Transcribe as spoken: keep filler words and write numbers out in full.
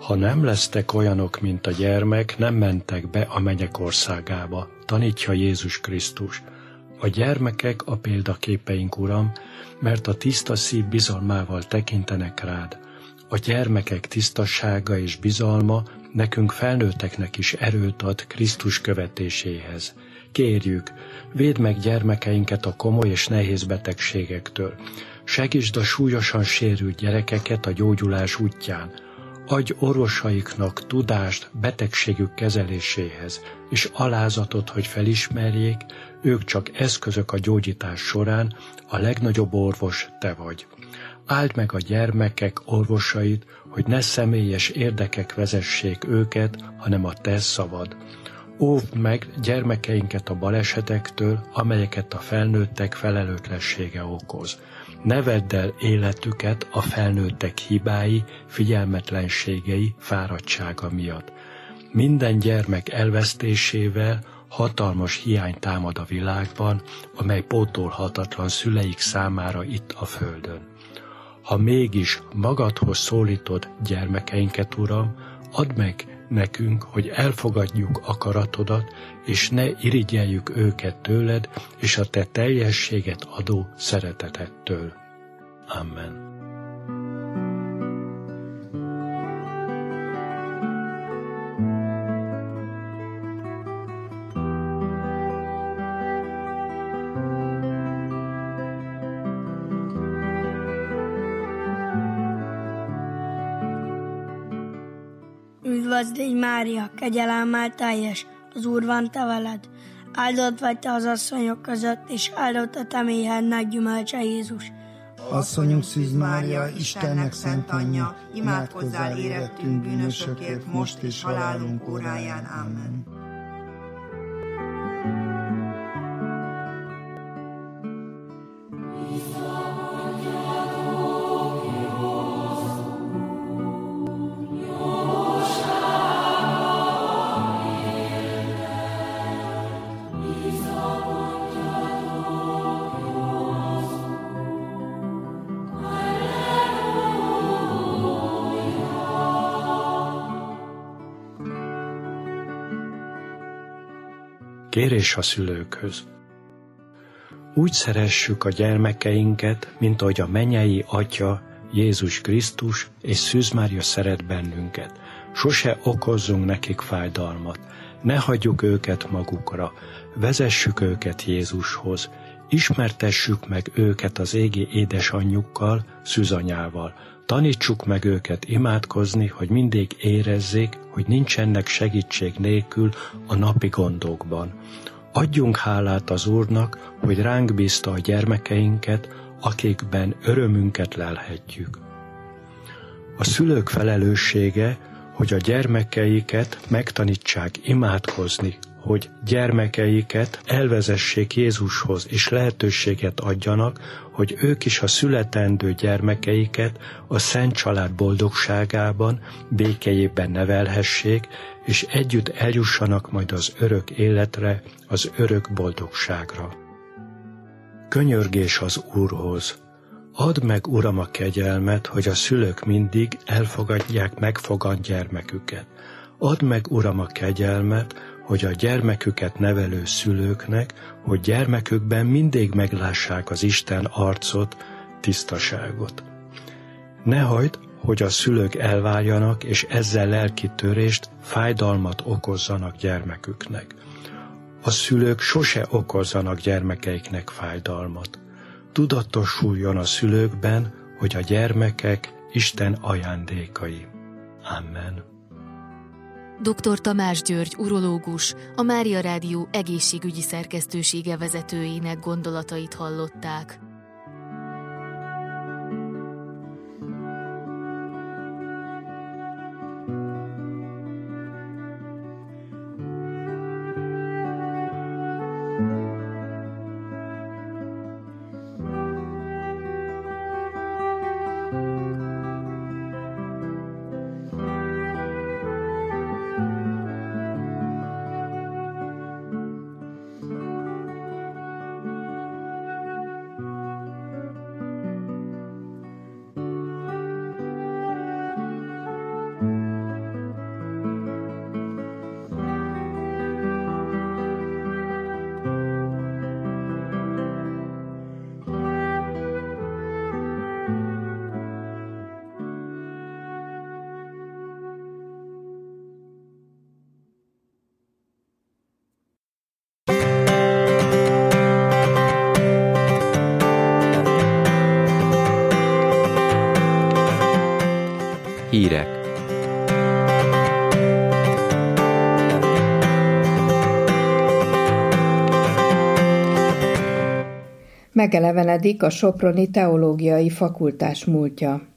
Ha nem lesztek olyanok, mint a gyermek, nem mentek be a mennyek országába, tanítja Jézus Krisztus. A gyermekek a példaképeink, Uram, mert a tiszta szív bizalmával tekintenek rád. A gyermekek tisztassága és bizalma nekünk felnőtteknek is erőt ad Krisztus követéséhez. Kérjük, védd meg gyermekeinket a komoly és nehéz betegségektől. Segítsd a súlyosan sérült gyerekeket a gyógyulás útján. Adj orvosaiknak tudást betegségük kezeléséhez, és alázatot, hogy felismerjék, ők csak eszközök a gyógyítás során, a legnagyobb orvos te vagy. Áld meg a gyermekek orvosait, hogy ne személyes érdekek vezessék őket, hanem a te szavad. Óvd meg gyermekeinket a balesetektől, amelyeket a felnőttek felelőtlensége okoz. Ne vedd el életüket a felnőttek hibái, figyelmetlenségei, fáradtsága miatt. Minden gyermek elvesztésével hatalmas hiány támad a világban, amely pótolhatatlan szüleik számára itt a földön. Ha mégis magadhoz szólítod gyermekeinket, Uram, add meg nekünk, hogy elfogadjuk akaratodat, és ne irigyeljük őket tőled, és a te teljességet adó szeretetettől. Amen. Üdvözl légy, Mária, kegyelemmel teljes, az Úr van te veled. Áldott vagy te az asszonyok között, és áldott a te méhednek gyümölcse, Jézus. Asszonyunk Szűz Mária, Istennek szent anyja, imádkozzál érettünk bűnösökért, most és halálunk óráján. Amen. Kérés a szülőkhöz. Úgy szeressük a gyermekeinket, mint ahogy a mennyei Atya, Jézus Krisztus és Szűz Mária szeret bennünket. Sose okozzunk nekik fájdalmat, ne hagyjuk őket magukra, vezessük őket Jézushoz, ismertessük meg őket az égi édesanyjukkal, szűzanyával, tanítsuk meg őket imádkozni, hogy mindig érezzék, hogy nincsenek segítség nélkül a napi gondokban. Adjunk hálát az Úrnak, hogy ránk bízta a gyermekeinket, akikben örömünket lelhetjük. A szülők felelőssége, hogy a gyermekeiket megtanítsák imádkozni, hogy gyermekeiket elvezessék Jézushoz, és lehetőséget adjanak, hogy ők is a születendő gyermekeiket a Szent Család boldogságában, békéjében nevelhessék, és együtt eljussanak majd az örök életre, az örök boldogságra. Könyörgés az Úrhoz. Add meg, Uram, a kegyelmet, hogy a szülők mindig elfogadják megfogant gyermeküket. Add meg, Uram, a kegyelmet, hogy a gyermeküket nevelő szülőknek, hogy gyermekükben mindig meglássák az Isten arcot, tisztaságot. Ne hagyd, hogy a szülők elváljanak, és ezzel lelki törést, fájdalmat okozzanak gyermeküknek. A szülők sose okozzanak gyermekeiknek fájdalmat. Tudatosuljon a szülőkben, hogy a gyermekek Isten ajándékai. Amen. doktor Tamás György, urológus, a Mária Rádió egészségügyi szerkesztősége vezetőjének gondolatait hallották. Megelevenedik a soproni teológiai fakultás múltja.